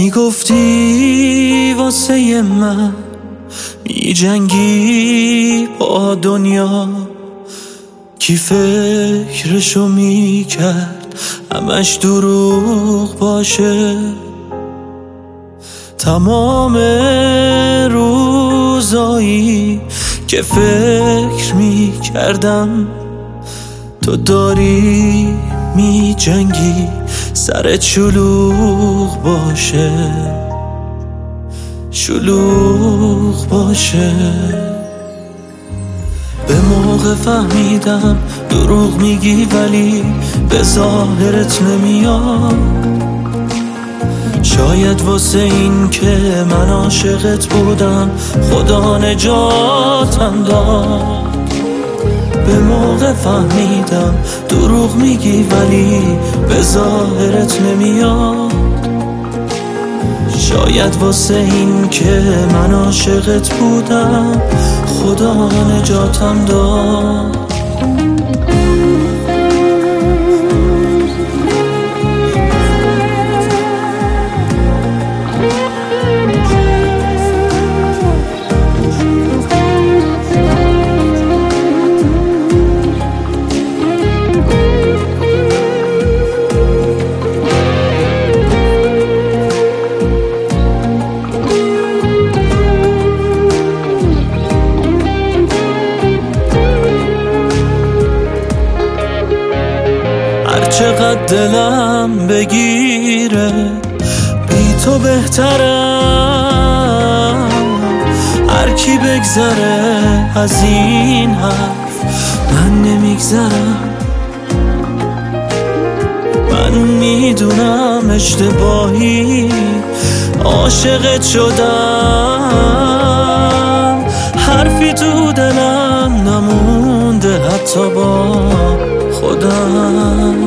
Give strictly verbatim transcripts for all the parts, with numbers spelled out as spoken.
میگفتی واسه من می جنگی با دنیا، کی فکرشو میکرد همش دروغ باشه. تمام روزایی که فکر میکردم تو داری می جنگی سرت شلوغ باشه، شلوغ باشه. به موقع فهمیدم دروغ میگی ولی به ظاهرت نمیاد. شاید واسه این که من عاشقت بودم خدا نجاتم داد. به موقع فهمیدم دروغ میگی ولی به ظاهرت نمیاد. شاید واسه این که من عاشقت بودم خدا نجاتم داد. چقدر دلم بگیره بی تو بهترم، هر کی بگذره از این حرف من نمیگذرم. من میدونم اشتباهی عاشقت شدم، حرفی تو دلم نمونده حتی با خودم.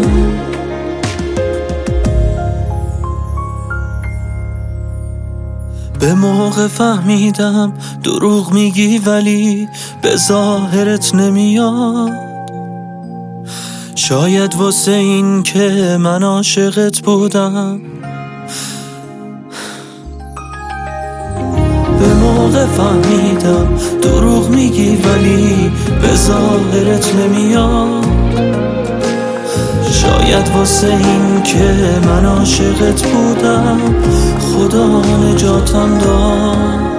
به موقع فهمیدم دروغ میگی ولی به ظاهرت نمیاد. شاید واسه این که من عاشقت بودم. به موقع فهمیدم دروغ میگی ولی به ظاهرت نمیاد. شاید واسه این که من عاشقت بودم خدا نجاتم داد.